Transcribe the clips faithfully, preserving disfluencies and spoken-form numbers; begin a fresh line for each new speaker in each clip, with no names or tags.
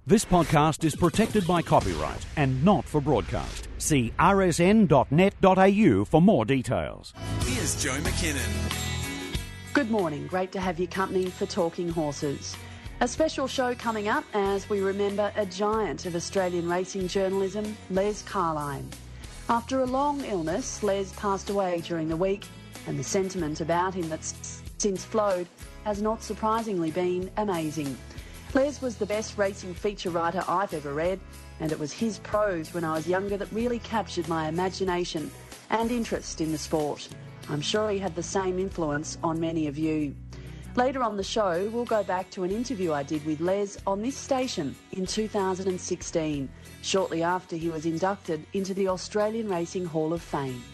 This podcast is protected by copyright and not for broadcast. See r s n dot net dot a u for more details.
Here's Joe McKinnon.
Good morning. Great to have your company for Talking Horses. A special show coming up as we remember a giant of Australian racing journalism, Les Carline. After a long illness, Les passed away during the week, and the sentiment about him that's since flowed has not surprisingly been amazing. Les was the best racing feature writer I've ever read, and it was his prose when I was younger that really captured my imagination and interest in the sport. I'm sure he had the same influence on many of you. Later on the show, we'll go back to an interview I did with Les on this station in two thousand sixteen, shortly after he was inducted into the Australian Racing Hall of Fame.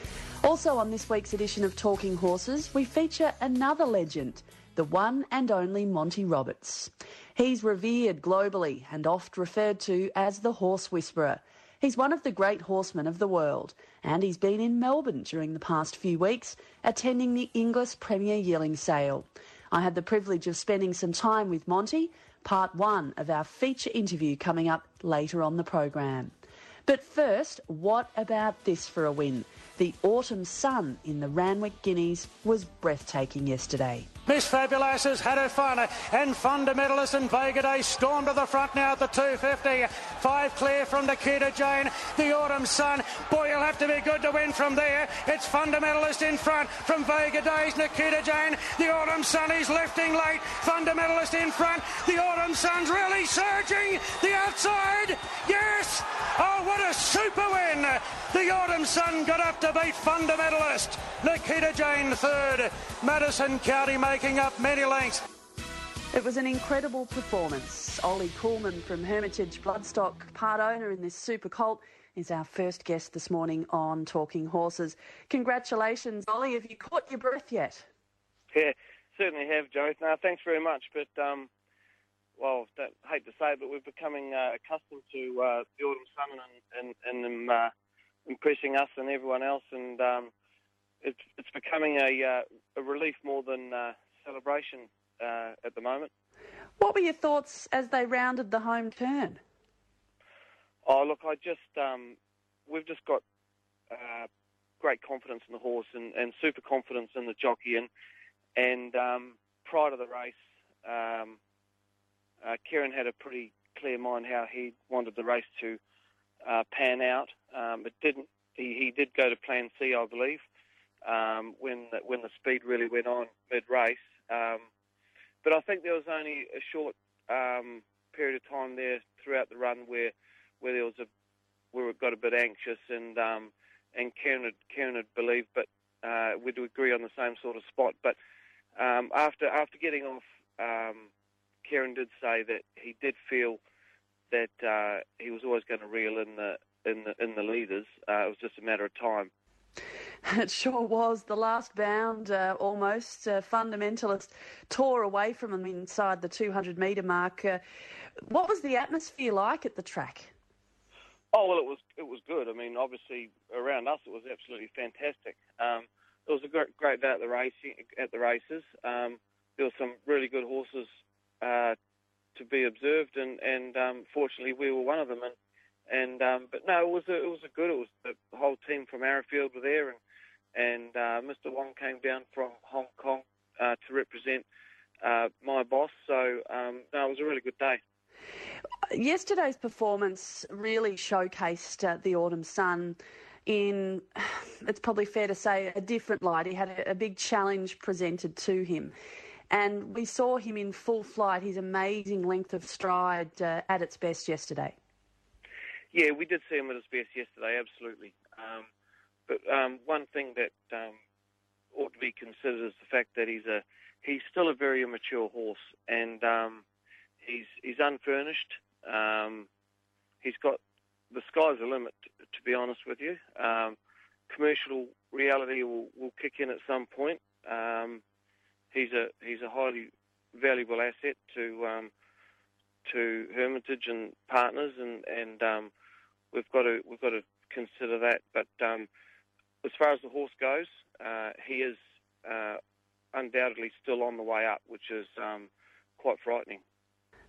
Also on this week's edition of Talking Horses, we feature another legend, the one and only Monty Roberts. He's revered globally and oft referred to as the Horse Whisperer. He's one of the great horsemen of the world, and he's been in Melbourne during the past few weeks, attending the Inglis Premier Yearling Sale. I had the privilege of spending some time with Monty, part one of our feature interview coming up later on the program. But first, what about this for a win? The autumn sun in the Randwick Guineas was breathtaking yesterday.
Miss Fabulous has had her fun, and Fundamentalist and Vega Day storm to the front now at the two fifty. Five clear from Nikita Jane. The Autumn Sun, boy, you'll have to be good to win from there. It's Fundamentalist in front from Vega Day's Nikita Jane. The Autumn Sun is lifting late. Fundamentalist in front. The Autumn Sun's really surging. The outside, yes! Oh, what a super win! The Autumn Sun got up to beat Fundamentalist. Nikita Jane third. Madison County making up many lengths.
It was an incredible performance. Ollie Coolman from Hermitage Bloodstock, part owner in this super colt, is our first guest this morning on Talking Horses. Congratulations, Ollie. Have you caught your breath yet?
Yeah, certainly have, Joe. No, thanks very much. But, um, well, I hate to say it, but we're becoming uh, accustomed to uh, the Autumn Sun and, and, and them uh, impressing us and everyone else. And um, it's, it's becoming a, uh, a relief more than uh, celebration uh, at the moment.
What were your thoughts as they rounded the home turn?
Oh, look, I just, um, we've just got uh, great confidence in the horse and, and super confidence in the jockey. And, and um, prior to the race, um, uh, Kieran had a pretty clear mind how he wanted the race to uh, pan out. Um, it didn't. He, he did go to Plan C, I believe, um, when the, when the speed really went on mid-race. Um, but I think there was only a short um, period of time there throughout the run where where there was a where it got a bit anxious, and um, and Kieran had, Kieran had believed, but uh, we'd agree on the same sort of spot. But um, after after getting off, um, Kieran did say that he did feel that uh, he was always going to reel in the in the in the leaders. Uh, it was just a matter of time.
It sure was. The last bound, uh, almost, uh, Fundamentalist tore away from him inside the two hundred metre mark. Uh, what was the atmosphere like at the track?
Oh, well, it was it was good. I mean, obviously, around us, it was absolutely fantastic. Um, it was a great, great day at the racing at the races. Um, there were some really good horses uh, to be observed, and and um, fortunately, we were one of them. And and um, but no, it was a, it was a good. It was the whole team from Arrowfield were there, and and uh, Mister Wong came down from Hong Kong uh, to represent uh, my boss. So um, no, it was a really good day.
Yesterday's performance really showcased uh, the Autumn Sun in, it's probably fair to say, a different light. He had a, a big challenge presented to him. And we saw him in full flight, his amazing length of stride uh, at its best yesterday.
Yeah, we did see him at his best yesterday, absolutely. Um, but um, one thing that um, ought to be considered is the fact that he's a he's still a very immature horse, and um, he's he's unfurnished. Um, he's got the sky's the limit, to be honest with you. Um, commercial reality will, will kick in at some point. Um, he's a he's a highly valuable asset to um, to Hermitage and partners, and and um, we've got to we've got to consider that. But um, as far as the horse goes, uh, he is uh, undoubtedly still on the way up, which is um, quite frightening.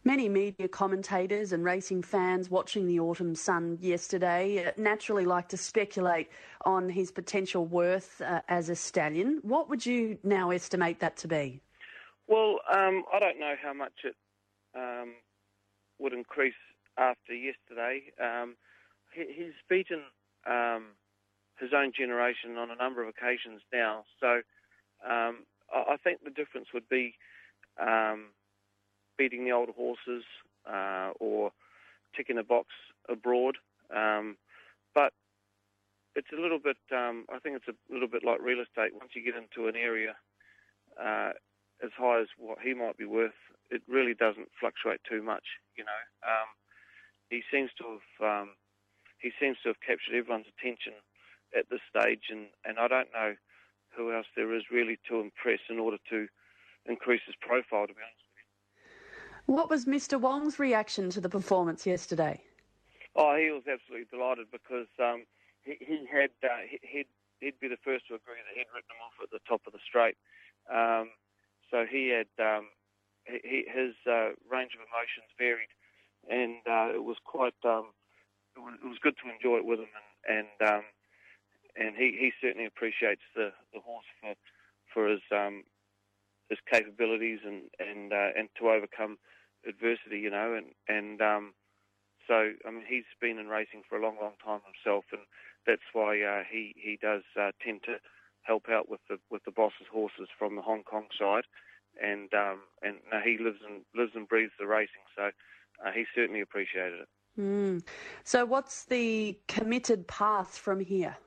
Many media commentators and racing fans watching the Autumn Sun yesterday naturally like to speculate on his potential worth uh, as a stallion. What would you now estimate that to be?
Well, um, I don't know how much it um, would increase after yesterday. Um, he, he's beaten um, his own generation on a number of occasions now, so um, I, I think the difference would be um, beating the older horses uh, or ticking a box abroad. Um, but it's a little bit, um, I think it's a little bit like real estate. Once you get into an area uh, as high as what he might be worth, it really doesn't fluctuate too much, you know. Um, he seems to have um, he seems to have captured everyone's attention at this stage, and, and I don't know who else there is really to impress in order to increase his profile, to be honest with you.
What was Mister Wong's reaction to the performance yesterday?
Oh, he was absolutely delighted because um, he, he had uh, he, he'd, he'd be the first to agree that he'd written him off at the top of the straight. Um, so he had um, he, his uh, range of emotions varied, and uh, it was quite um, it, was, it was good to enjoy it with him, and and, um, and he, he certainly appreciates the, the horse for for his um, his capabilities and and uh, and to overcome adversity, you know, and and um, so I mean he's been in racing for a long, long time himself, and that's why uh, he he does uh, tend to help out with the with the boss's horses from the Hong Kong side, and um, and no, he lives and lives and breathes the racing, so uh, he certainly appreciated it.
Mm. So what's the committed path from here?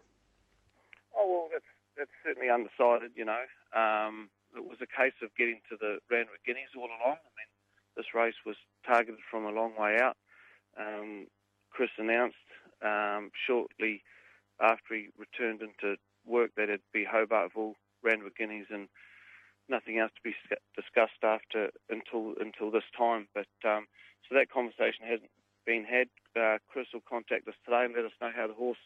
Oh well, that's that's certainly undecided, you know. Um, it was a case of getting to the Randwick Guineas all along. I mean, this race was targeted from a long way out. Um, Chris announced um, shortly after he returned into work that it'd be Hobartville, Randwick Guineas, and nothing else to be discussed after until until this time. But um, so that conversation hasn't been had. Uh, Chris will contact us today and let us know how the horse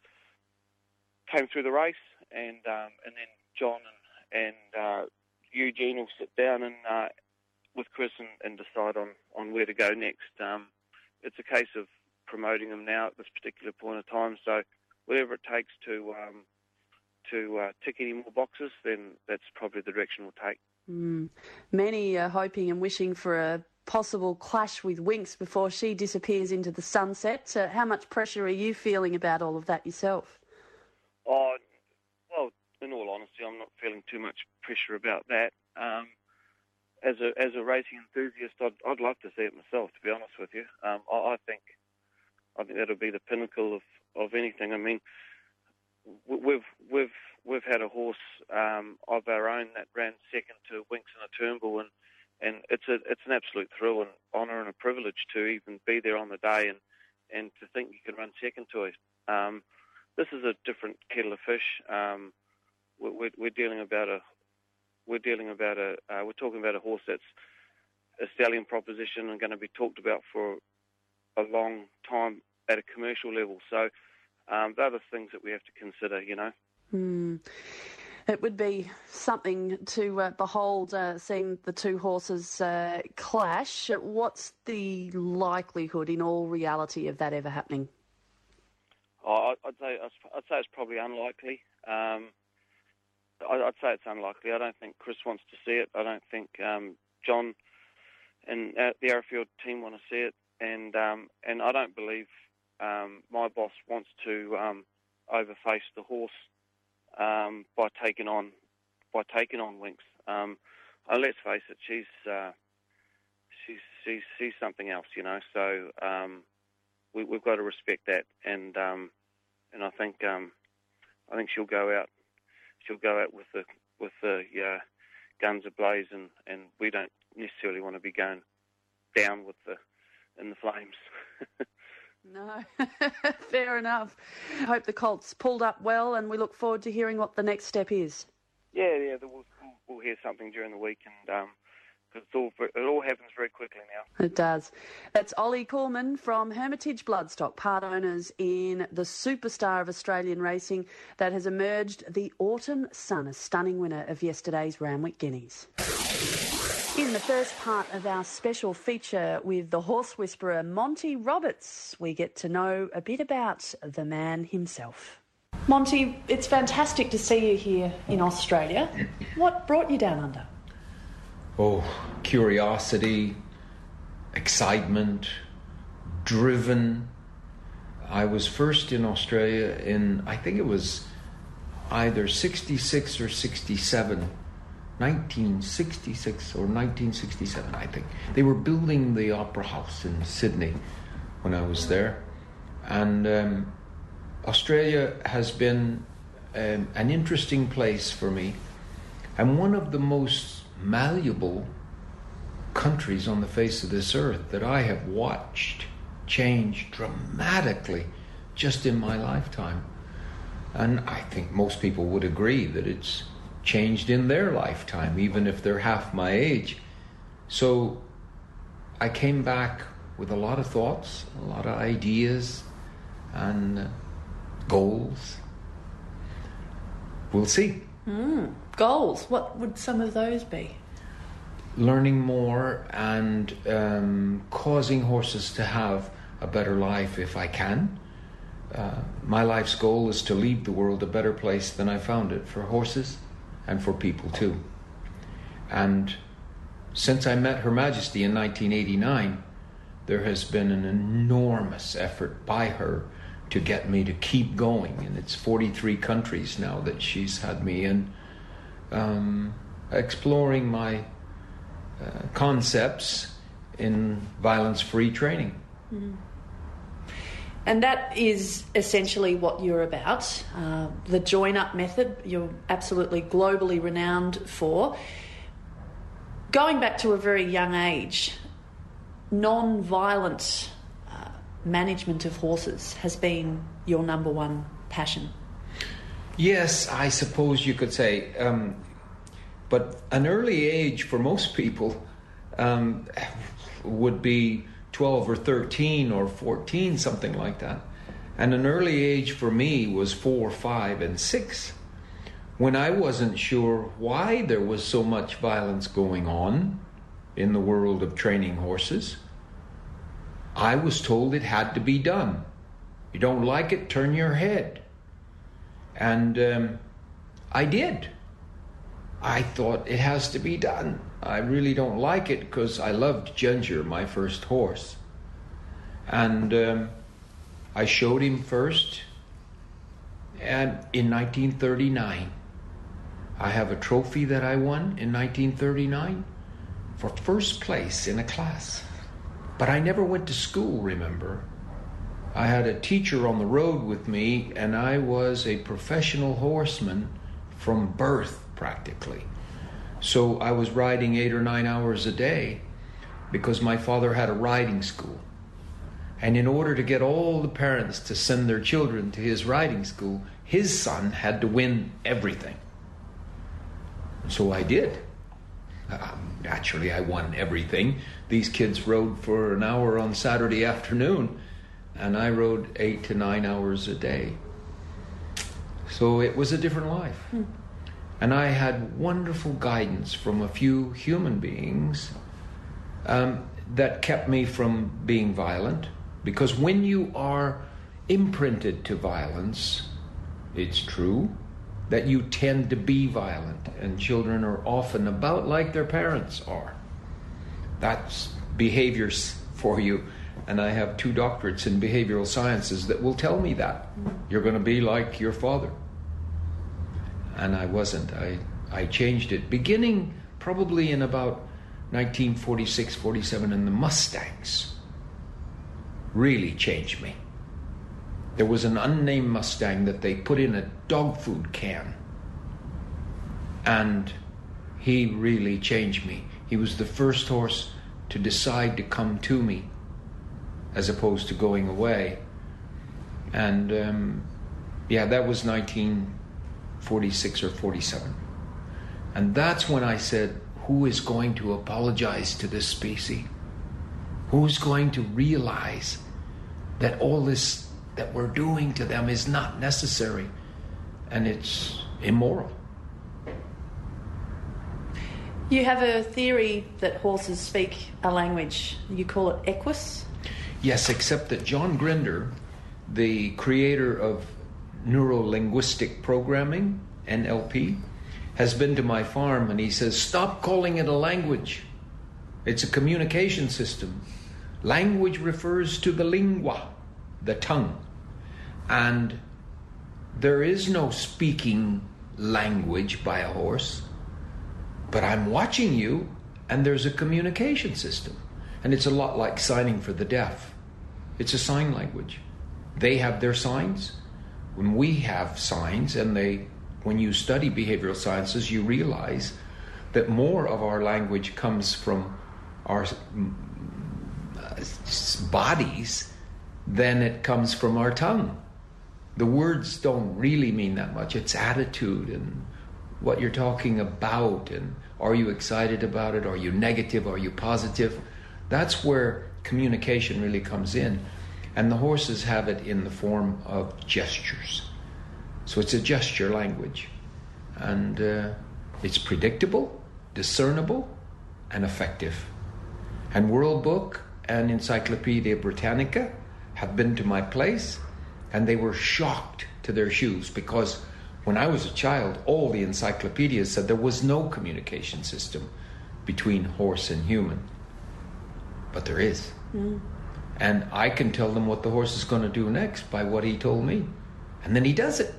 came through the race, and um, and then John and and uh, Eugene will sit down and uh, with Chris and, and decide on, on where to go next. Um, it's a case of promoting him now at this particular point of time. So whatever it takes to um, to uh, tick any more boxes, then that's probably the direction we'll take.
Mm. Many are hoping and wishing for a possible clash with Winx before she disappears into the sunset. Uh, how much pressure are you feeling about all of that yourself?
Oh, well, in all honesty, I'm not feeling too much pressure about that. Um, as a as a racing enthusiast, I'd I'd love to see it myself, to be honest with you. Um, I, I think I think that'll be the pinnacle of, of anything. I mean, we've we've we've had a horse um, of our own that ran second to Winx in a Turnbull, and, and it's a it's an absolute thrill and honour and a privilege to even be there on the day and, and to think you can run second to it. Um, this is a different kettle of fish. Um, we're, we're dealing about a we're dealing about a uh, we're talking about a horse that's a stallion proposition and going to be talked about for a long time at a commercial level. So um, they're the things that we have to consider, you know.
Mm. It would be something to uh, behold, uh, seeing the two horses uh, clash. What's the likelihood, in all reality, of that ever happening?
Oh, I'd say I'd say it's probably unlikely. Um, I'd say it's unlikely. I don't think Chris wants to see it. I don't think um, John and uh, the Arrowfield team want to see it, and um, and I don't believe um, my boss wants to um, overface the horse um, by taking on by taking on Winx. Um, oh, let's face it, she's uh, she's she's she's something else, you know. So um, we, we've got to respect that, and um, and I think um, I think she'll go out. She'll go out with the with the uh, guns ablaze, and, and we don't necessarily want to be going down with the in the flames.
No, fair enough. I hope the Colts pulled up well, and we look forward to hearing what the next step is.
Yeah, yeah, we'll, we'll hear something during the week, and um, cause it's all, it all happens very quickly now.
It does. That's Ollie Coolman from Hermitage Bloodstock, part owners in the superstar of Australian racing that has emerged, the Autumn Sun, a stunning winner of yesterday's Randwick Guineas. In the first part of our special feature with the horse whisperer Monty Roberts, we get to know a bit about the man himself. Monty, it's fantastic to see you here in Australia. What brought you down under?
Oh, curiosity, excitement, driven. I was first in Australia in, I think it was either sixty-six or sixty-seven. nineteen sixty-six or nineteen sixty-seven, I think. They were building the Opera House in Sydney when I was there. And um, Australia has been um, an interesting place for me, and one of the most malleable countries on the face of this earth that I have watched change dramatically just in my lifetime. And I think most people would agree that it's changed in their lifetime, even if they're half my age. So I came back with a lot of thoughts, a lot of ideas and uh, goals. We'll see.
Mm, goals. What would some of those be?
Learning more and um, causing horses to have a better life if I can. Uh, my life's goal is to leave the world a better place than I found it, for horses and for people too. And since I met Her Majesty in nineteen eighty-nine, there has been an enormous effort by her to get me to keep going. And it's forty-three countries now that she's had me in, um, exploring my uh, concepts in violence-free training.
Mm. And that is essentially what you're about. Uh, the join-up method, you're absolutely globally renowned for. Going back to a very young age, non-violent uh, management of horses has been your number one passion.
Yes, I suppose you could say. Um, but an early age for most people um, would be twelve or thirteen or fourteen, something like that. And an early age for me was four, five, and six, when I wasn't sure why there was so much violence going on in the world of training horses. I was told it had to be done. You don't like it, turn your head. And um, I did. I thought it has to be done. I really don't like it because I loved Ginger, my first horse. And um, I showed him first. And in nineteen thirty-nine, I have a trophy that I won in nineteen thirty-nine for first place in a class. But I never went to school, remember? I had a teacher on the road with me, and I was a professional horseman from birth, practically. So I was riding eight or nine hours a day because my father had a riding school. And in order to get all the parents to send their children to his riding school, his son had to win everything. So I did. Uh, naturally, I won everything. These kids rode for an hour on Saturday afternoon, and I rode eight to nine hours a day. So it was a different life. Hmm. And I had wonderful guidance from a few human beings um, that kept me from being violent. Because when you are imprinted to violence, it's true that you tend to be violent, and children are often about like their parents are. That's behaviors for you. And I have two doctorates in behavioral sciences that will tell me that. You're going to be like your father. And I wasn't. I, I changed it, beginning probably in about nineteen forty-six, forty-seven, and the Mustangs really changed me. There was an unnamed Mustang that they put in a dog food can, and he really changed me. He was the first horse to decide to come to me as opposed to going away. And um, yeah, that was nineteen forty-six or forty-seven. And that's when I said, who is going to apologize to this species? Who's going to realize that all this that we're doing to them is not necessary and it's immoral?
You have a theory that horses speak a language. You call it equus?
Yes, except that John Grinder, the creator of Neuro-Linguistic Programming, N L P, has been to my farm and he says, stop calling it a language. It's a communication system. Language refers to the lingua, the tongue. And there is no speaking language by a horse. But I'm watching you, and there's a communication system. And it's a lot like signing for the deaf. It's a sign language. They have their signs. When we have signs, and they, when you study behavioral sciences, you realize that more of our language comes from our bodies than it comes from our tongue. The words don't really mean that much. It's attitude and what you're talking about, and are you excited about it? Are you negative? Are you positive? That's where communication really comes in. And the horses have it in the form of gestures. So it's a gesture language. And uh, it's predictable, discernible, and effective. And World Book and Encyclopedia Britannica have been to my place, and they were shocked to their shoes because when I was a child, all the encyclopedias said there was no communication system between horse and human. But there is. Mm. And I can tell them what the horse is going to do next by what he told me. And then he does it.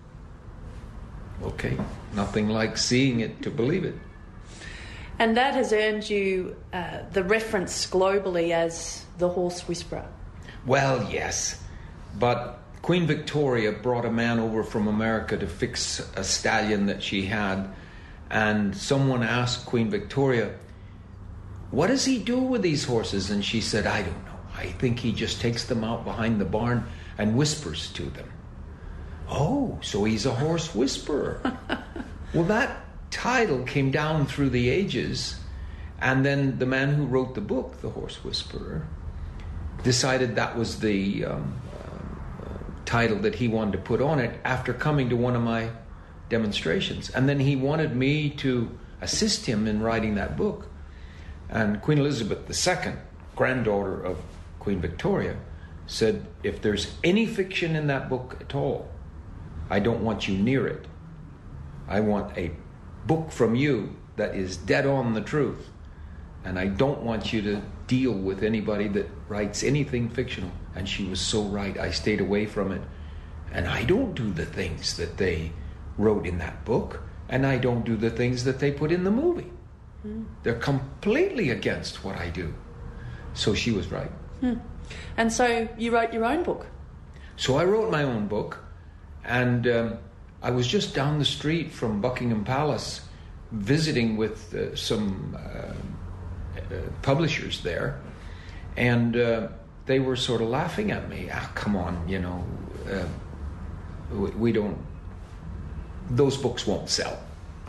Okay, nothing like seeing it to believe it.
And that has earned you uh, the reference globally as the horse whisperer.
Well, yes. But Queen Victoria brought a man over from America to fix a stallion that she had. And someone asked Queen Victoria, what does he do with these horses? And she said, I don't know. I think he just takes them out behind the barn and whispers to them. Oh, so he's a horse whisperer. Well, that title came down through the ages, and then the man who wrote the book, The Horse Whisperer, decided that was the um, uh, title that he wanted to put on it after coming to one of my demonstrations. And then he wanted me to assist him in writing that book. And Queen Elizabeth the Second, granddaughter of Queen Victoria, said, if there's any fiction in that book at all, I don't want you near it. I want a book from you that is dead on the truth. And I don't want you to deal with anybody that writes anything fictional. And she was so right. I stayed away from it. And I don't do the things that they wrote in that book. And I don't do the things that they put in the movie. Mm. They're completely against what I do. So she was right.
Mm. And so you wrote your own book?
So I wrote my own book. And um, I was just down the street from Buckingham Palace visiting with uh, some uh, uh, publishers there. And uh, they were sort of laughing at me. Ah, come on, you know, uh, we, we don't, those books won't sell.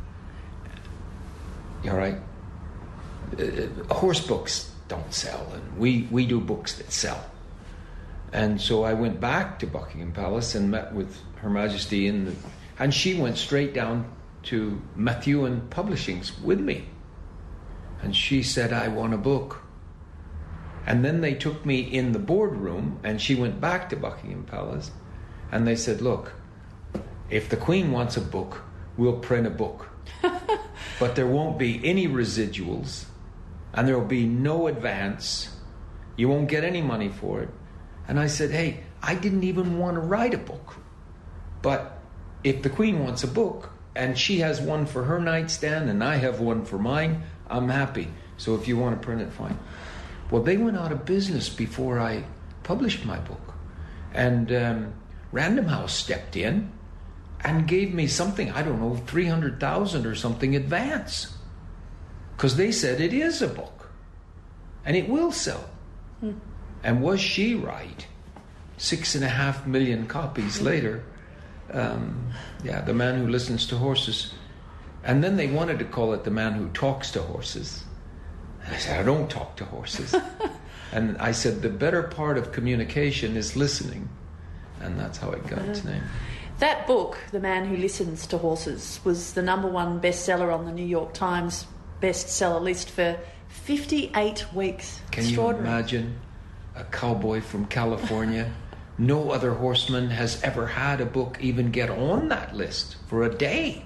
All right? Uh, horse books don't sell, and we, we do books that sell. And so I went back to Buckingham Palace and met with Her Majesty, in the, and she went straight down to Methuen Publishings with me. And she said, I want a book. And then they took me in the boardroom, and she went back to Buckingham Palace, and they said, look, if the Queen wants a book, we'll print a book. But there won't be any residuals, and there will be no advance. You won't get any money for it. And I said, hey, I didn't even want to write a book. But if the Queen wants a book, and she has one for her nightstand, and I have one for mine, I'm happy. So if you want to print it, fine. Well, they went out of business before I published my book. And um, Random House stepped in and gave me something, I don't know, three hundred thousand dollars or something advance. Because they said it is a book. And it will sell. Hmm. And was she right? Six and a half million copies later. Um, yeah, The Man Who Listens to Horses. And then they wanted to call it The Man Who Talks to Horses. And I said, I don't talk to horses. And I said, the better part of communication is listening. And that's how it got its name.
That book, The Man Who Listens to Horses, was the number one bestseller on the New York Times bestseller list for fifty-eight weeks.
Can you imagine a cowboy from California? No other horseman has ever had a book even get on that list for a day.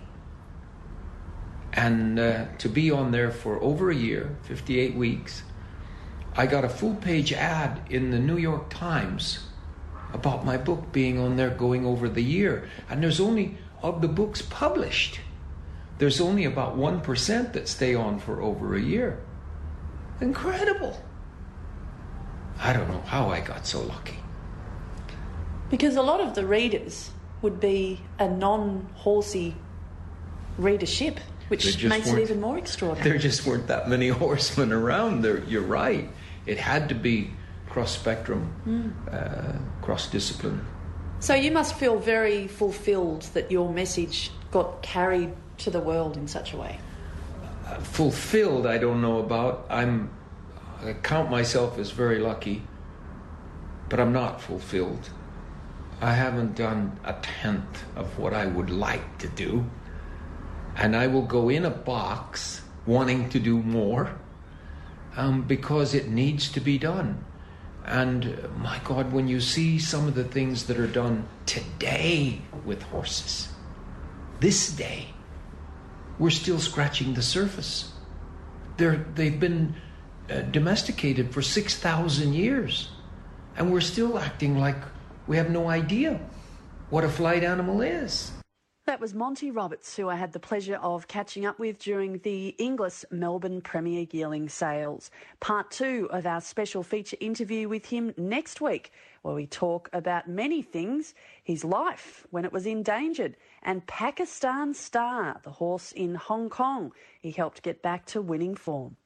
And uh, to be on there for over a year, fifty-eight weeks, I got a full-page ad in the New York Times about my book being on there going over the year. And there's only, of the books published, there's only about one percent that stay on for over a year. Incredible. I don't know how I got so lucky.
Because a lot of the readers would be a non-horsey readership, which makes it even more extraordinary.
There just weren't that many horsemen around. There, you're right. It had to be cross-spectrum, mm. uh, cross-discipline.
So you must feel very fulfilled that your message got carried to the world in such a way.
Uh, fulfilled, I don't know about. I'm, I count myself as very lucky, but I'm not fulfilled. I haven't done a tenth of what I would like to do. And I will go in a box wanting to do more um, because it needs to be done. And uh, my God, when you see some of the things that are done today with horses, this day, we're still scratching the surface. They're, they've been uh, domesticated for six thousand years, and we're still acting like we have no idea what a flight animal is.
That was Monty Roberts, who I had the pleasure of catching up with during the Inglis Melbourne Premier Yearling Sales. Part two of our special feature interview with him next week, where we talk about many things, his life when it was endangered, and Pakistan Star, the horse in Hong Kong he helped get back to winning form.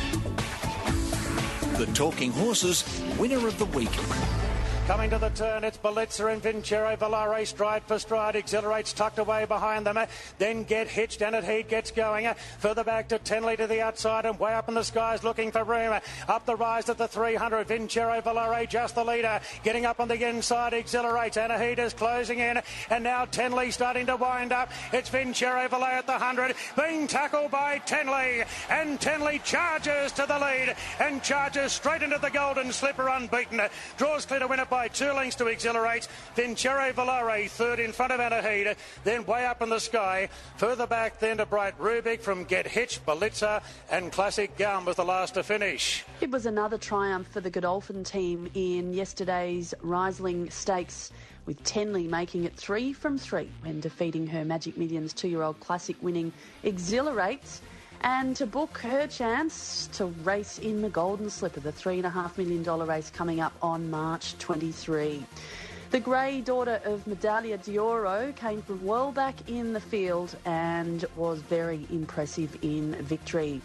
The Talking Horses winner of the week.
Coming to the turn, it's Belitza and Vincero Volare, stride for stride, exhilarates tucked away behind them, then Get Hitched, and he gets going. Further back to Tenley to the outside, and way up in the skies looking for room. Up the rise at the three hundred, Vincero Volare just the leader. Getting up on the inside, exhilarates, Anahita is closing in, and now Tenley starting to wind up. It's Vincero Volare at the one hundred, being tackled by Tenley, and Tenley charges to the lead, and charges straight into the Golden Slipper unbeaten. Draws clear to win it by by two lengths to Exhilarate. Vincero Volare third in front of Anahita. Then way up in the sky. Further back then to Bright Rubik from Get Hitched, Belitza and Classic Gum was the last to finish.
It was another triumph for the Godolphin team in yesterday's Riesling Stakes, with Tenley making it three from three when defeating her Magic Millions two-year-old Classic winning Exhilarates, and to book her chance to race in the Golden Slipper, the three point five million dollars race coming up on March twenty-third. The grey daughter of Medaglia d'Oro came from well back in the field and was very impressive in victory.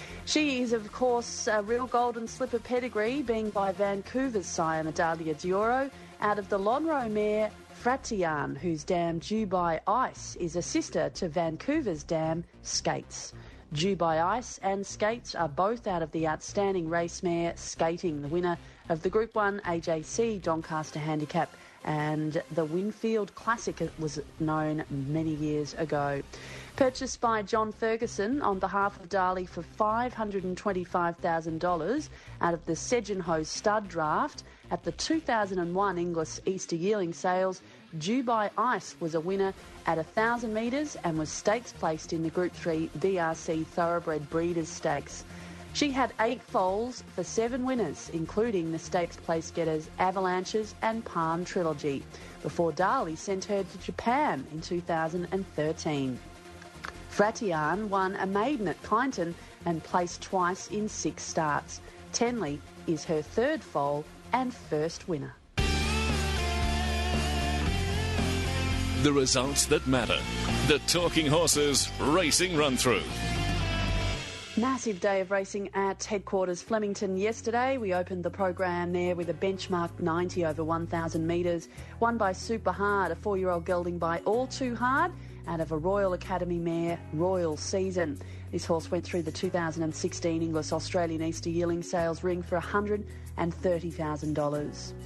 She is, of course, a real Golden Slipper pedigree, being by Vancouver's sire Medaglia d'Oro, out of the Lonhro mare Fratian, whose dam Dubai Ice is a sister to Vancouver's dam Skates. Dubai Ice and Skates are both out of the outstanding race mare Skating, the winner of the Group one A J C Doncaster Handicap, and the Winfield Classic was known many years ago. Purchased by John Ferguson on behalf of Darley for five hundred twenty-five thousand dollars out of the Sedgenho Stud Draft at the two thousand one Inglis Easter Yearling Sales, Dubai Ice was a winner at one thousand metres and was stakes placed in the Group three B R C Thoroughbred Breeders' Stakes. She had eight foals for seven winners, including the stakes place getters Avalanches and Palm Trilogy, before Darley sent her to Japan in two thousand thirteen. Fratian won a maiden at Kyneton and placed twice in six starts. Tenley is her third foal and first winner.
The results that matter. The Talking Horses Racing Run-Through.
Massive day of racing at headquarters Flemington yesterday. We opened the program there with a benchmark ninety over one thousand metres, won by Super Hard, a four-year-old gelding by All Too Hard, out of a Royal Academy mare, Royal Season. This horse went through the two thousand sixteen Inglis Australian Easter Yearling Sales ring for one hundred thirty thousand dollars.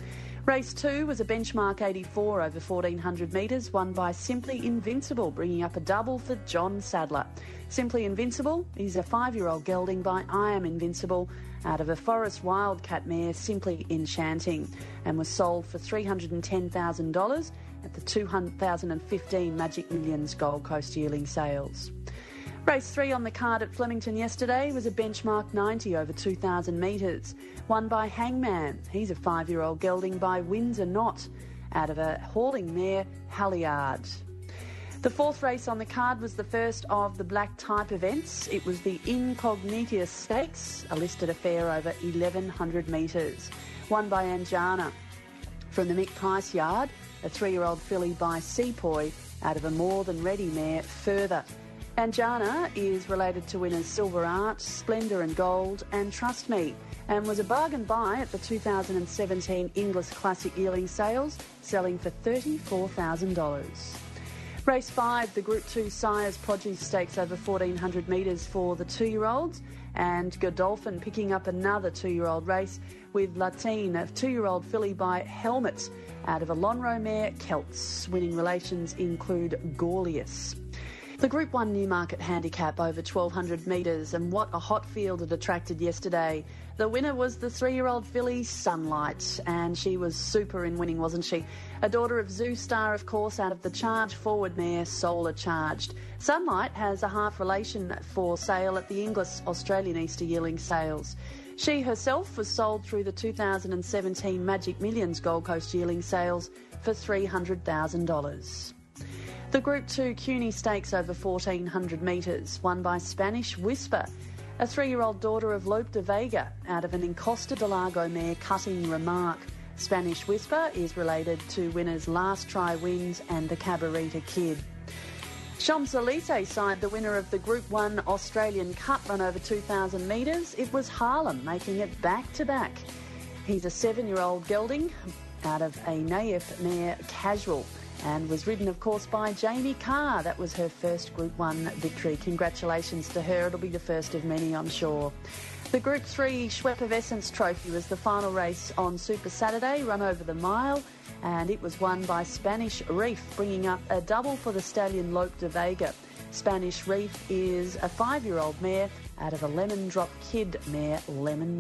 Race two was a benchmark eighty-four over fourteen hundred metres, won by Simply Invincible, bringing up a double for John Sadler. Simply Invincible is a five-year-old gelding by I Am Invincible out of a Forest Wildcat mare, Simply Enchanting, and was sold for three hundred ten thousand dollars at the two thousand fifteen Magic Millions Gold Coast yearling sales. Race three on the card at Flemington yesterday was a benchmark ninety over two thousand metres, won by Hangman. He's a five-year-old gelding by Windsor Knot out of a hauling mare, Halliard. The fourth race on the card was the first of the black type events. It was the Incognitius Stakes, a listed affair over eleven hundred metres, won by Anjana. From the Mick Price yard, a three-year-old filly by Sepoy out of a more than ready mare, Further. Anjana is related to winners Silver Art, Splendour and Gold and Trust Me, and was a bargain buy at the two thousand seventeen Inglis Classic yearling sales, selling for thirty-four thousand dollars. Race five, the Group two Sires Produce Stakes over fourteen hundred metres for the two-year-olds, and Godolphin picking up another two-year-old race with Latine, a two-year-old filly by Helmet out of a Lonhro mare, Celts. Winning relations include Gorlius. The Group one Newmarket Handicap over twelve hundred metres, and what a hot field it attracted yesterday. The winner was the three-year-old filly Sunlight, and she was super in winning, wasn't she? A daughter of Zoo Star, of course, out of the Charge Forward mare, Solar Charged. Sunlight has a half relation for sale at the Inglis Australian Easter yearling sales. She herself was sold through the two thousand seventeen Magic Millions Gold Coast yearling sales for three hundred thousand dollars. The Group two CUNY Stakes over fourteen hundred metres, won by Spanish Whisper, a three-year-old daughter of Lope de Vega out of an Encosta de Lago mare, Cutting Remark. Spanish Whisper is related to winners Last Try Wins and the Cabarita Kid. Champs-Élysées side the winner of the Group one Australian Cup run over two thousand metres. It was Harlem, making it back-to-back. He's a seven-year-old gelding out of a Naif mare, Casual, and was ridden, of course, by Jamie Carr. That was her first Group one victory. Congratulations to her. It'll be the first of many, I'm sure. The Group three Schwepp of Essence Trophy was the final race on Super Saturday, run over the mile, and it was won by Spanish Reef, bringing up a double for the stallion Lope de Vega. Spanish Reef is a five-year-old mare out of a Lemon Drop Kid mare, Lemon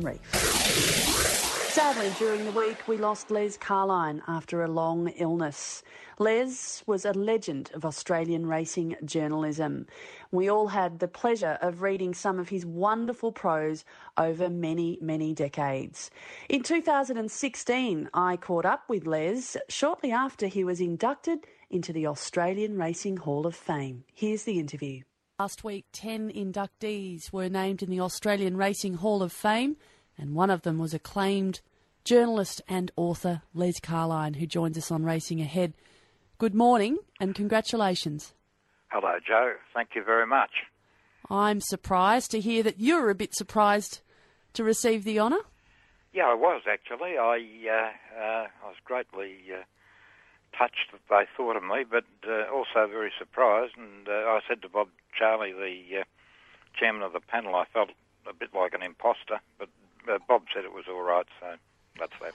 Reef. Sadly, during the week, we lost Les Carline after a long illness. Les was a legend of Australian racing journalism. We all had the pleasure of reading some of his wonderful prose over many, many decades. In two thousand sixteen, I caught up with Les shortly after he was inducted into the Australian Racing Hall of Fame. Here's the interview. Last week, ten inductees were named in the Australian Racing Hall of Fame, and one of them was acclaimed journalist and author Les Carline, who joins us on Racing Ahead. Good morning and congratulations.
Hello, Joe. Thank you very much.
I'm surprised to hear that you're a bit surprised to receive the honour.
Yeah, I was actually. I uh, uh, I was greatly uh, touched that they thought of me, but uh, also very surprised. And uh, I said to Bob Charlie, the uh, chairman of the panel, I felt a bit like an imposter, but uh, Bob said it was all right, so that's that.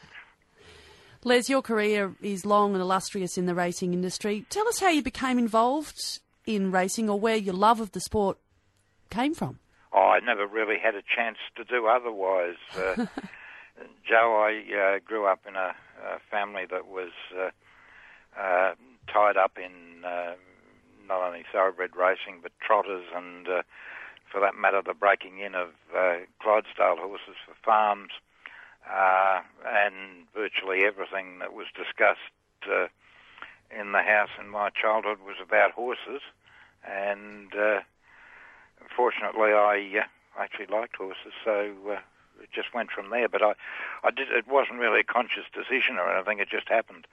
Les, your career is long and illustrious in the racing industry. Tell us how you became involved in racing, or where your love of the sport came from.
Oh, I never really had a chance to do otherwise. Uh, Joe, I uh, grew up in a, a family that was uh, uh, tied up in uh, not only thoroughbred racing, but trotters and, uh, for that matter, the breaking in of uh, Clydesdale horses for farms. Uh, and virtually everything that was discussed uh, in the house in my childhood was about horses. And uh, fortunately, I uh, actually liked horses, so uh, it just went from there. But I, I did. It wasn't really a conscious decision or anything. It just happened.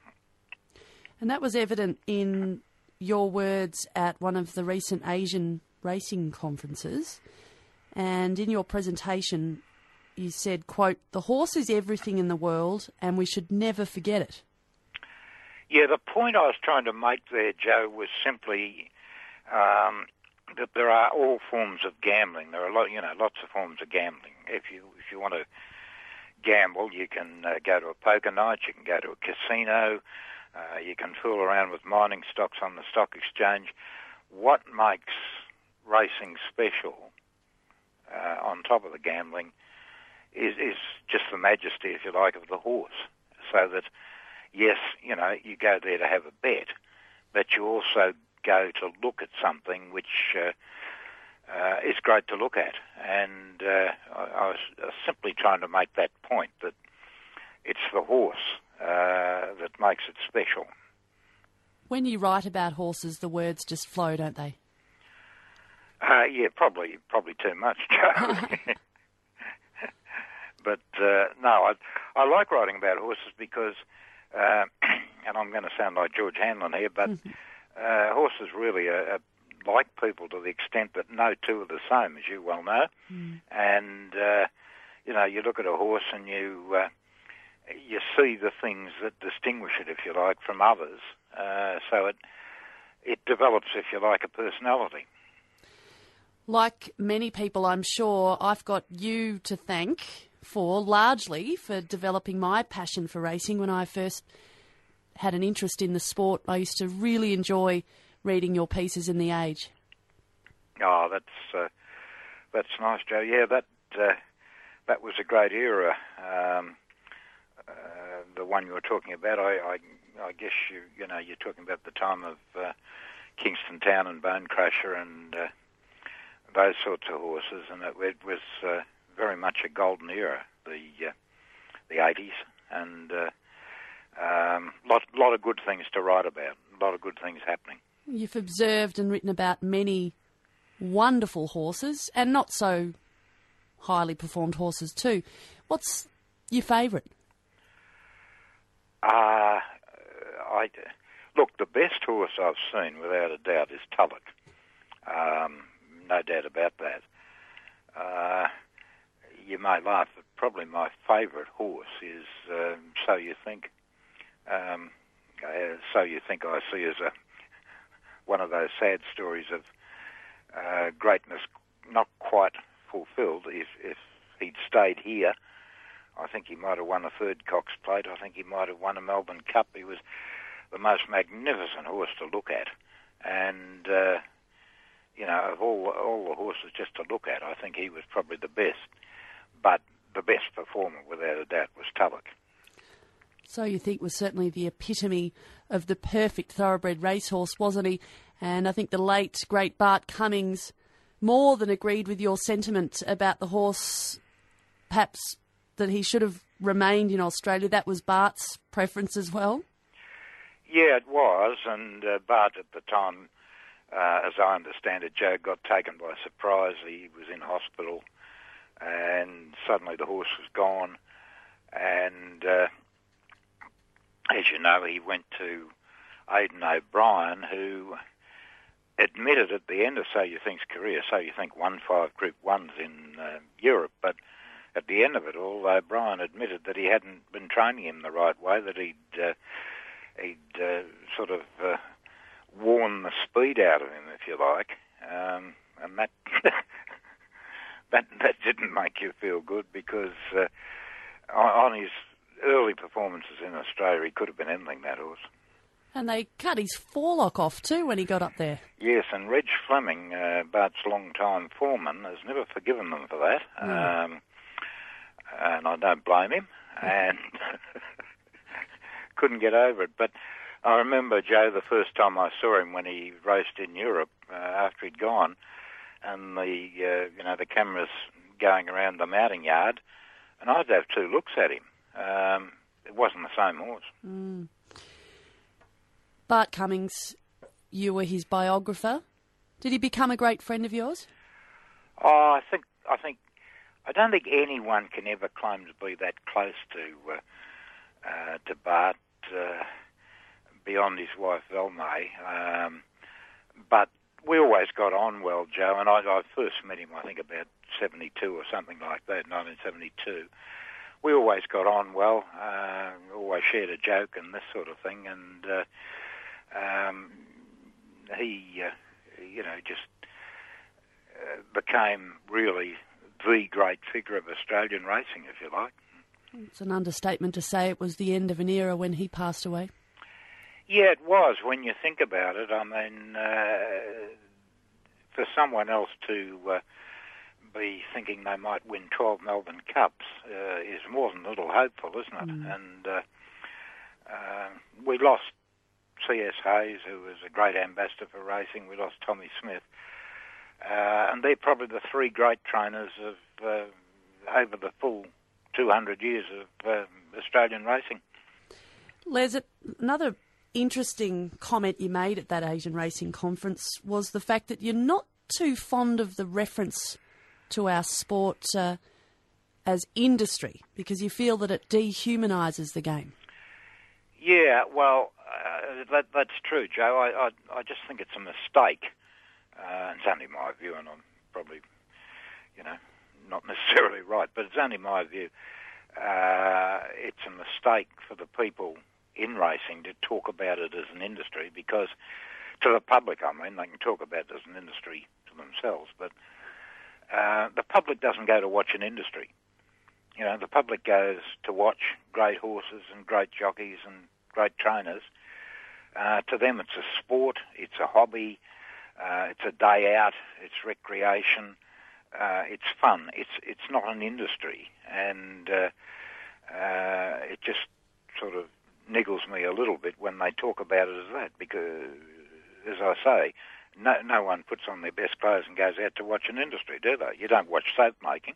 And that was evident in your words at one of the recent Asian racing conferences. And in your presentation, you said, quote, "The horse is everything in the world and we should never forget it."
Yeah, the point I was trying to make there, Joe, was simply um, that there are all forms of gambling. There are, lot, you know, lots of forms of gambling. If you if you want to gamble. You can uh, go to a poker night, you can go to a casino, uh, you can fool around with mining stocks on the stock exchange. What makes racing special, uh, on top of the gambling, is, is just the majesty, if you like, of the horse. So that, yes, you know, you go there to have a bet, but you also go to look at something which uh, uh, is great to look at. And uh, I, I was simply trying to make that point, that it's the horse uh, that makes it special.
When you write about horses, the words just flow, don't they?
Uh, yeah, probably probably too much, Joe. But uh, no, I, I like writing about horses because, uh, and I'm going to sound like George Hanlon here, but uh, horses really are, are like people to the extent that no two are the same, as you well know. Mm. And, uh, you know, you look at a horse and you uh, you see the things that distinguish it, if you like, from others. Uh, so it it develops, if you like, a personality.
Like many people, I'm sure, I've got you to thank for, largely, for developing my passion for racing. When I first had an interest in the sport, I used to really enjoy reading your pieces in The Age.
Oh, that's uh, that's nice, Joe. Yeah, that uh, that was a great era. Um, uh, the one you were talking about, I, I, I guess you you know you're talking about the time of uh, Kingston Town and Bone Crusher and uh, those sorts of horses, and it, it was uh, very much a golden era, the uh, the eighties, and a uh, um, lot lot of good things to write about, a lot of good things happening.
You've observed and written about many wonderful horses, and not so highly performed horses too. What's your favourite?
Uh, I look, the best horse I've seen, without a doubt, is Tulloch. Um, no doubt about that. Uh, you may laugh, but probably my favourite horse is uh, So You Think. Um, uh, So You Think I see as a one of those sad stories of uh, greatness not quite fulfilled. If, if he'd stayed here, I think he might have won a third Cox Plate. I think he might have won a Melbourne Cup. He was the most magnificent horse to look at. And, uh, you know, of all, all the horses just to look at, I think he was probably the best. But the best performer, without a doubt, was Tulloch.
So You Think was certainly the epitome of the perfect thoroughbred racehorse, wasn't he? And I think the late, great Bart Cummings more than agreed with your sentiment about the horse, perhaps that he should have remained in Australia. That was Bart's preference as well?
Yeah, it was, and uh, Bart at the time, uh, as I understand it, Joe, got taken by surprise. He was in hospital, and suddenly the horse was gone, and... Uh, As you know, he went to Aidan O'Brien, who admitted at the end of So You Think's career, So You Think won five Group Ones in uh, Europe, but at the end of it all, O'Brien admitted that he hadn't been training him the right way, that he'd uh, he'd uh, sort of uh, worn the speed out of him, if you like, um, and that that that didn't make you feel good because uh, on his early performances in Australia, he could have been anything, that horse.
And they cut his forelock off too when he got up there.
Yes, and Reg Fleming, uh, Bart's long-time foreman, has never forgiven them for that. Mm. Um, and I don't blame him, and couldn't get over it. But I remember, Joe, the first time I saw him when he raced in Europe uh, after he'd gone, and the uh, you know the cameras going around the mounting yard, and I'd have two looks at him. Um, it wasn't the same horse.
Mm. Bart Cummings, you were his biographer. Did he become a great friend of yours?
Oh, I think I think I don't think anyone can ever claim to be that close to uh, uh, to Bart uh, beyond his wife Velma. Um, but we always got on well, Joe. And I, I first met him, I think, about seventy-two or something like that, nineteen seventy-two. We always got on well, uh, always shared a joke and this sort of thing, and uh, um, he, uh, you know, just uh, became really the great figure of Australian racing, if you like.
It's an understatement to say it was the end of an era when he passed away.
Yeah, it was, when you think about it. I mean, uh, for someone else to uh, be thinking they might win twelve Melbourne Cups uh, is more than a little hopeful, isn't it? Mm. And uh, uh, we lost C S Hayes, who was a great ambassador for racing. We lost Tommy Smith. Uh, and they're probably the three great trainers of uh, over the full two hundred years of uh, Australian racing.
Les, another interesting comment you made at that Asian Racing Conference was the fact that you're not too fond of the reference to our sport uh, as industry, because you feel that it dehumanises the game.
Yeah, well, uh, that, that's true, Joe. I, I, I just think it's a mistake. Uh, it's only my view, and I'm probably, you know, not necessarily right, but it's only my view. Uh, it's a mistake for the people in racing to talk about it as an industry, because to the public, I mean, they can talk about it as an industry to themselves, but uh, the public doesn't go to watch an industry. You know, the public goes to watch great horses and great jockeys and great trainers. Uh, to them, it's a sport, it's a hobby, uh, it's a day out, it's recreation, uh, it's fun. It's it's not an industry, and uh, uh, it just sort of niggles me a little bit when they talk about it as that, because, as I say, no no one puts on their best clothes and goes out to watch an industry, do they? You don't watch soap making.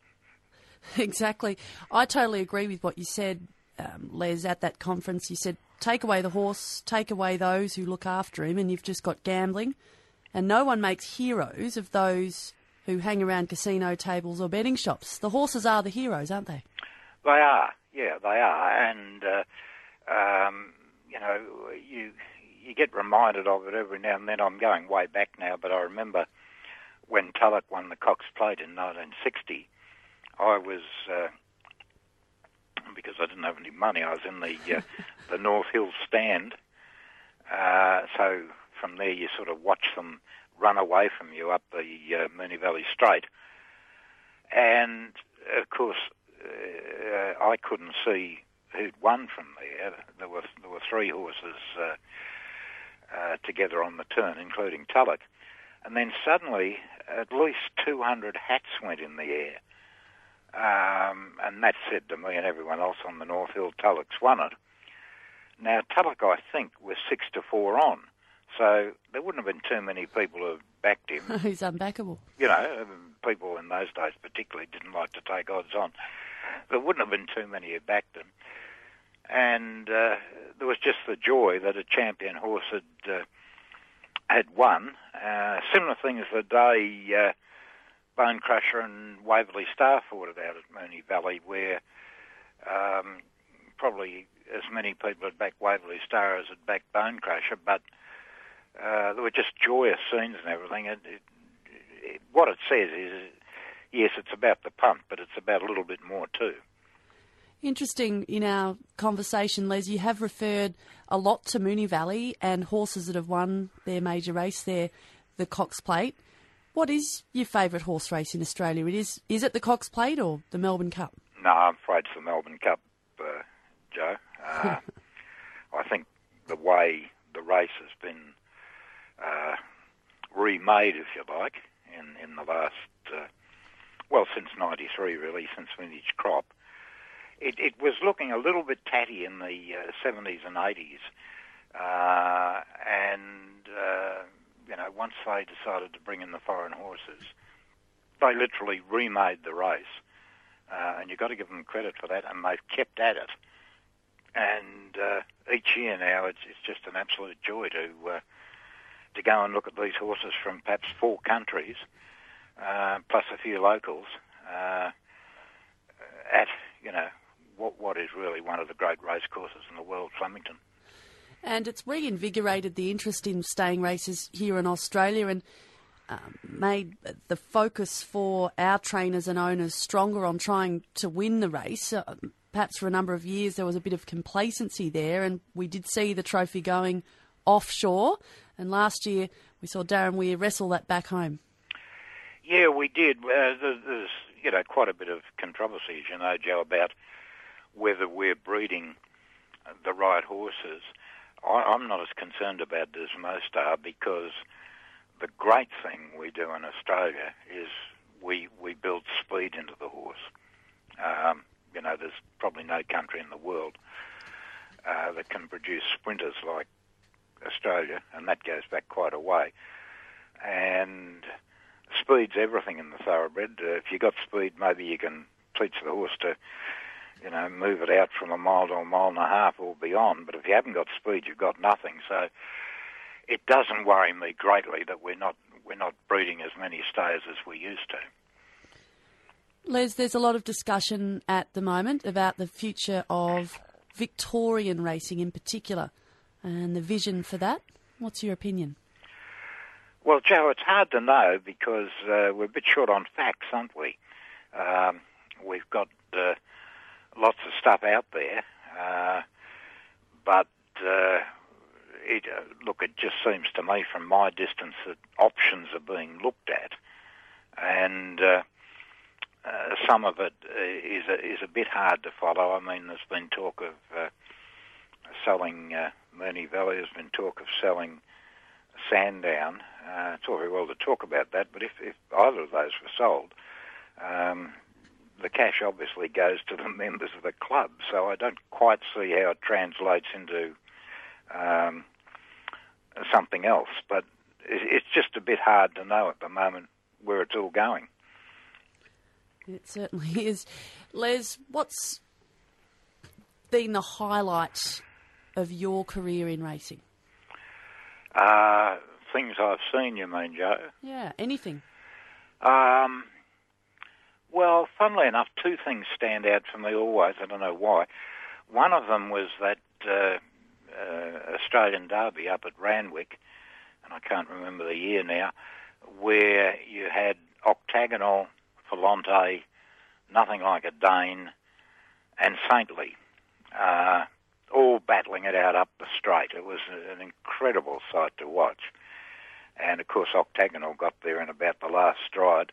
Exactly. I totally agree with what you said, um, Les, at that conference. You said, take away the horse, take away those who look after him, and you've just got gambling. And no one makes heroes of those who hang around casino tables or betting shops. The horses are the heroes, aren't they?
They are, yeah, they are. And, uh, um, you know, you you get reminded of it every now and then. I'm going way back now, but I remember when Tulloch won the Cox Plate in nineteen sixty, I was, uh, because I didn't have any money, I was in the uh, the North Hill stand. Uh, so from there you sort of watch them run away from you up the uh, Moonee Valley Straight. And, of course, uh, I couldn't see who'd won from there. There were, there were three horses uh, uh, together on the turn, including Tulloch. And then suddenly at least two hundred hats went in the air. Um, and that said to me and everyone else on the North Hill, Tulloch's won it. Now, Tulloch, I think, was six to four on, so there wouldn't have been too many people who backed him.
He's unbackable.
You know, people in those days particularly didn't like to take odds on. There wouldn't have been too many who backed him. And uh, there was just the joy that a champion horse had uh, had won. Uh, similar things the day uh, Bone Crusher and Waverley Star fought it out at Moonee Valley, where um, probably as many people had backed Waverley Star as had backed Bone Crusher, but uh, there were just joyous scenes and everything. It, it, it, what it says is, yes, it's about the punt, but it's about a little bit more too.
Interesting, in our conversation, Les, you have referred a lot to Moonee Valley and horses that have won their major race there, the Cox Plate. What is your favourite horse race in Australia? It is is it the Cox Plate or the Melbourne Cup?
No, I'm afraid it's the Melbourne Cup, uh, Joe. Uh, I think the way the race has been uh, remade, if you like, in, in the last, uh, well, since ninety-three really, since vintage crop, it, it was looking a little bit tatty in the uh, seventies and eighties. Uh, and, uh, you know, once they decided to bring in the foreign horses, they literally remade the race. Uh, and you've got to give them credit for that, and they've kept at it. And uh, each year now, it's, it's just an absolute joy to uh, to go and look at these horses from perhaps four countries, uh, plus a few locals, uh, at, you know, what what is really one of the great race courses in the world, Flemington.
And it's reinvigorated the interest in staying races here in Australia and um, made the focus for our trainers and owners stronger on trying to win the race. Uh, perhaps for a number of years there was a bit of complacency there, and we did see the trophy going offshore. And last year we saw Darren Weir wrestle that back home.
Yeah, we did. Uh, there's, you know, quite a bit of controversy, as you know, Joe, about whether we're breeding the right horses, I, I'm not as concerned about it as most are, because the great thing we do in Australia is we we build speed into the horse. Um, you know, there's probably no country in the world uh, that can produce sprinters like Australia, and that goes back quite a way. And speed's everything in the thoroughbred. Uh, if you got speed, maybe you can teach the horse to, you know, move it out from a mile to a mile and a half or beyond. But if you haven't got speed, you've got nothing. So it doesn't worry me greatly that we're not we're not breeding as many stayers as we used to.
Les, there's a lot of discussion at the moment about the future of Victorian racing in particular and the vision for that. What's your opinion?
Well, Joe, it's hard to know because uh, we're a bit short on facts, aren't we? Um, we've got uh, lots of stuff out there, uh, but uh, it, uh, look, it just seems to me from my distance that options are being looked at, and uh, uh, some of it is a, is a bit hard to follow. I mean, there's been talk of uh, selling uh, Moonee Valley, there's been talk of selling Sandown. Uh, it's all very well to talk about that, but if, if either of those were sold, um, the cash obviously goes to the members of the club. So I don't quite see how it translates into um, something else. But it's just a bit hard to know at the moment where it's all going.
It certainly is. Les, what's been the highlight of your career in racing?
Uh, things I've seen, you mean, Joe?
Yeah, anything.
Um, well, funnily enough, two things stand out for me always. I don't know why. One of them was that uh, uh, Australian Derby up at Randwick, and I can't remember the year now, where you had Octagonal, Volante, Nothing Like a Dane, and Saintly, uh, all battling it out up the straight. It was an incredible sight to watch. And, of course, Octagonal got there in about the last stride.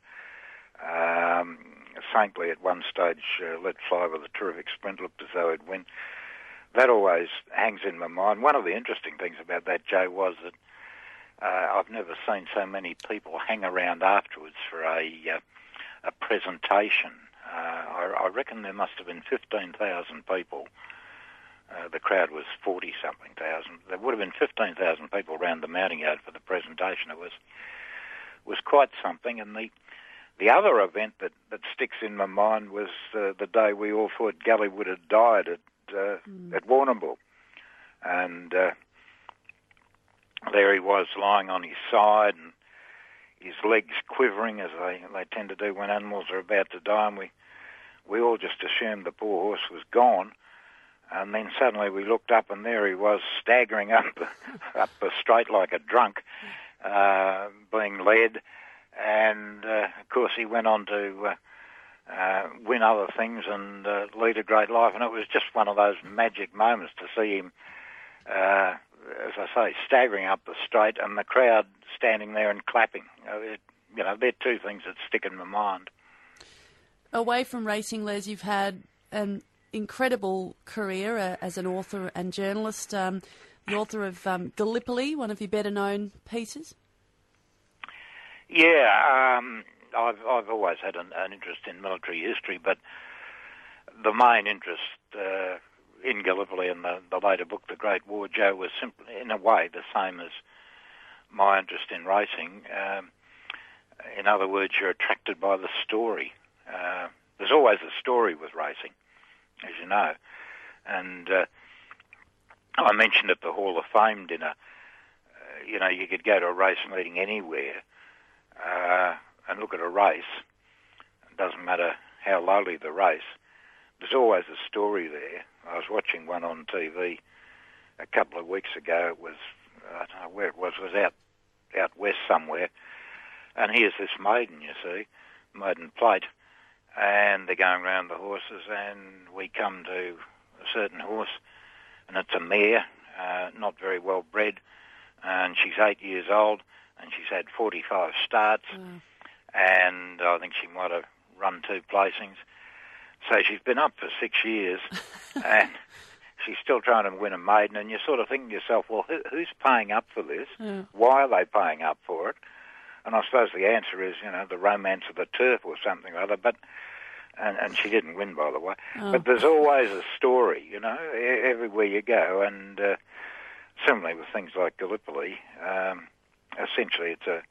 Um, Saintly at one stage uh, let fly with a terrific sprint, looked as though he'd win. That always hangs in my mind. One of the interesting things about that, Joe, was that uh, I've never seen so many people hang around afterwards for a, uh, a presentation. Uh, I, I reckon there must have been fifteen thousand people. Uh, the crowd was forty-something thousand. There would have been fifteen thousand people around the mounting yard for the presentation. It was was quite something. And the the other event that, that sticks in my mind was uh, the day we all thought Galleywood had died at uh, mm. at Warrnambool. And uh, there he was lying on his side and his legs quivering as they, they tend to do when animals are about to die. And we, we all just assumed the poor horse was gone. And then suddenly we looked up, and there he was, staggering up up the straight like a drunk, uh, being led. And, uh, of course, he went on to uh, uh, win other things and uh, lead a great life. And it was just one of those magic moments to see him, uh, as I say, staggering up the straight and the crowd standing there and clapping. Uh, it, you know, they're two things that stick in my mind.
Away from racing, Les, you've had an incredible career uh, as an author and journalist, um, the author of um, Gallipoli, one of your better-known pieces.
Yeah, um, I've I've always had an, an interest in military history, but the main interest uh, in Gallipoli and the, the later book, The Great War, Joe, was simply, in a way, the same as my interest in racing. Um, in other words, you're attracted by the story. Uh, there's always a story with racing, as you know. And uh, I mentioned at the Hall of Fame dinner, uh, you know, you could go to a race meeting anywhere uh, and look at a race. It doesn't matter how lowly the race. There's always a story there. I was watching one on T V a couple of weeks ago. It was, I don't know where it was, it was out, out west somewhere. And here's this maiden, you see, maiden plate. And they're going around the horses, and we come to a certain horse, and it's a mare, uh, not very well bred, and she's eight years old, and she's had forty-five starts, mm. and I think she might have run two placings. So she's been up for six years, and she's still trying to win a maiden, and you're sort of thinking to yourself, well, who, who's paying up for this?
Yeah.
Why are they paying up for it? And I suppose the answer is, you know, the romance of the turf or something or other, but, and, and she didn't win, by the way.
Oh.
But there's always a story, you know, e- everywhere you go, and uh, similarly with things like Gallipoli, um, essentially it's a,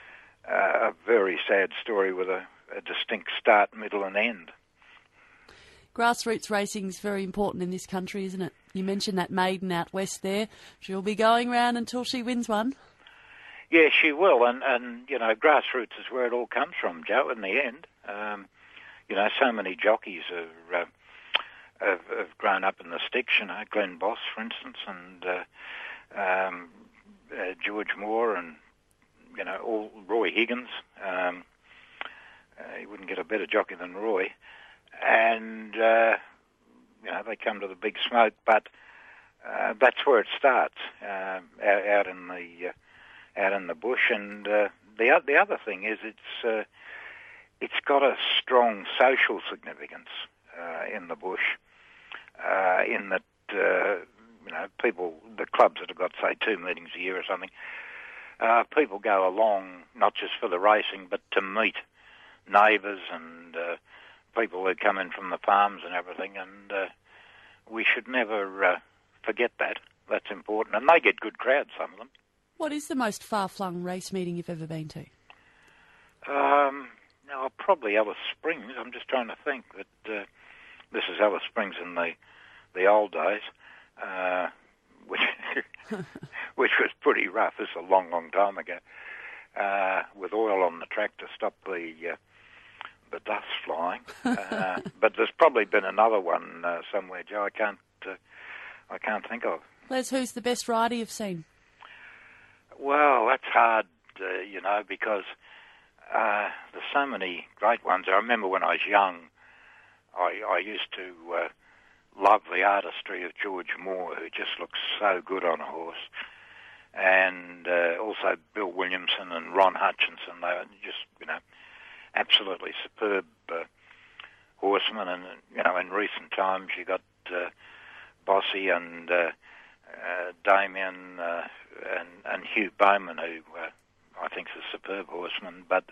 a very sad story with a, a distinct start, middle and end.
Grassroots racing is very important in this country, isn't it? You mentioned that maiden out west there. She'll be going round until she wins one.
Yeah, she will, and, and you know, grassroots is where it all comes from, Joe, in the end. Um, you know, so many jockeys are, uh, have, have grown up in the sticks, you know, Glenn Boss, for instance, and uh, um, uh, George Moore, and, you know, all Roy Higgins. Um, uh, you wouldn't get a better jockey than Roy. And, uh, you know, they come to the big smoke, but uh, that's where it starts, uh, out, out in the uh, out in the bush. And uh, the the other thing is it's uh, it's got a strong social significance uh, in the bush, uh, in that uh, you know, people, the clubs that have got, say, two meetings a year or something, uh, people go along not just for the racing, but to meet neighbours and uh, people who come in from the farms and everything, and uh, we should never uh, forget that. That's important. And they get good crowds, some of them.
What is the most far-flung race meeting you've ever been to?
Um, no, probably Alice Springs. I'm just trying to think. That uh, this is Alice Springs in the the old days, uh, which which was pretty rough. This is a long, long time ago, uh, with oil on the track to stop the uh, the dust flying. Uh, but there's probably been another one uh, somewhere, Joe. I can't uh, I can't think of.
Les, who's the best rider you've seen?
Well, that's hard, uh, you know, because uh, there's so many great ones. I remember when I was young, I, I used to uh, love the artistry of George Moore, who just looks so good on a horse, and uh, also Bill Williamson and Ron Hutchinson. They were just, you know, absolutely superb uh, horsemen. And, you know, in recent times you got uh, Bossy and uh, uh, Damien uh, and, and Hugh Bowman, who uh, I think is a superb horseman. But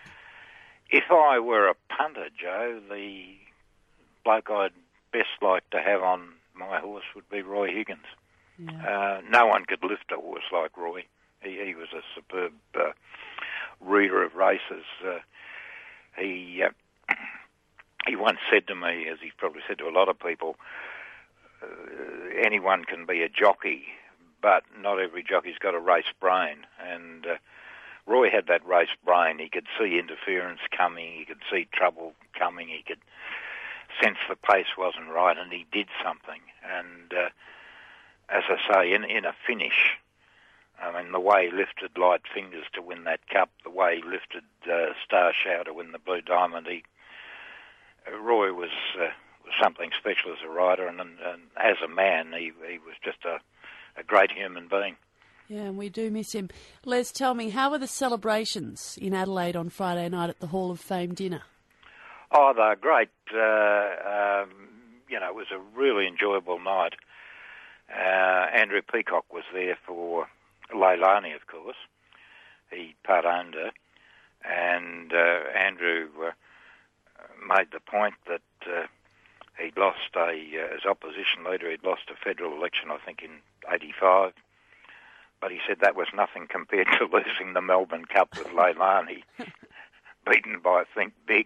if I were a punter, Joe, the bloke I'd best like to have on my horse would be Roy Higgins. Yeah. Uh, no one could lift a horse like Roy. He, he was a superb uh, reader of races. Uh, he uh, he once said to me, as he's probably said to a lot of people, uh, anyone can be a jockey, but not every jockey's got a race brain. And uh, Roy had that race brain. He could see interference coming, he could see trouble coming, he could sense the pace wasn't right, and he did something. And uh, as I say, in, in a finish, I mean, the way he lifted Light Fingers to win that cup, the way he lifted uh, Star Shower to win the Blue Diamond, he, uh, Roy was, uh, was something special as a rider, and, and, and as a man, he, he was just a, a great human being.
Yeah, and we do miss him. Les, tell me, how were the celebrations in Adelaide on Friday night at the Hall of Fame dinner?
Oh, they're great. Uh, um, you know, it was a really enjoyable night. Uh, Andrew Peacock was there for Leilani, of course. He part-owned her. And uh, Andrew uh, made the point that uh, he'd lost a, uh, as opposition leader, he'd lost a federal election, I think, in eighty-five. But he said that was nothing compared to losing the Melbourne Cup with Leilani, beaten by Think Big.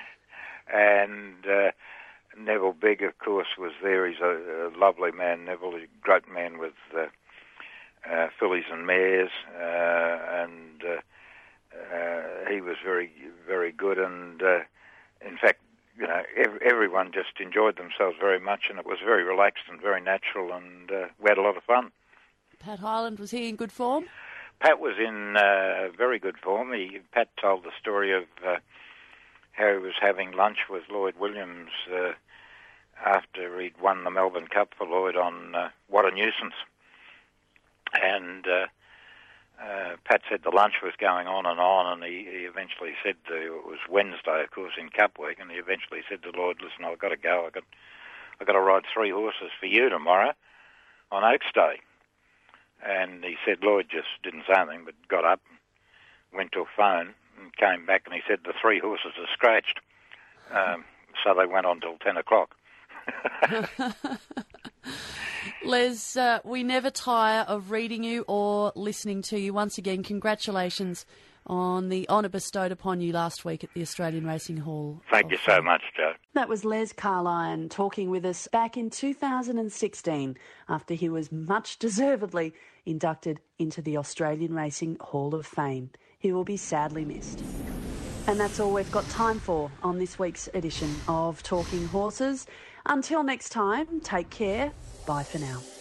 And uh, Neville Bigg, of course, was there. He's a, a lovely man, Neville. He's a great man with uh, uh, fillies and mares, uh, and uh, uh, he was very, very good. And uh, in fact, you know, ev- everyone just enjoyed themselves very much, and it was very relaxed and very natural, and uh, we had a lot of fun.
Pat Hyland, was he in good form?
Pat was in uh, very good form. He, Pat told the story of uh, how he was having lunch with Lloyd Williams uh, after he'd won the Melbourne Cup for Lloyd on uh, What a Nuisance. And uh, uh, Pat said the lunch was going on and on, and he, he eventually said to, it was Wednesday, of course, in Cup Week, and he eventually said to Lloyd, listen, I've got to go. I've got, I've got to ride three horses for you tomorrow on Oaks Day. And he said Lloyd just didn't say anything, but got up, went to a phone, and came back, and he said the three horses are scratched. Um, so they went on till ten o'clock.
Les, uh, we never tire of reading you or listening to you. Once again, congratulations on the honour bestowed upon you last week at the Australian Racing Hall.
Thank you so much, Joe.
That was Les Carlyon talking with us back in two thousand sixteen after he was much deservedly inducted into the Australian Racing Hall of Fame. He will be sadly missed. And that's all we've got time for on this week's edition of Talking Horses. Until next time, take care. Bye for now.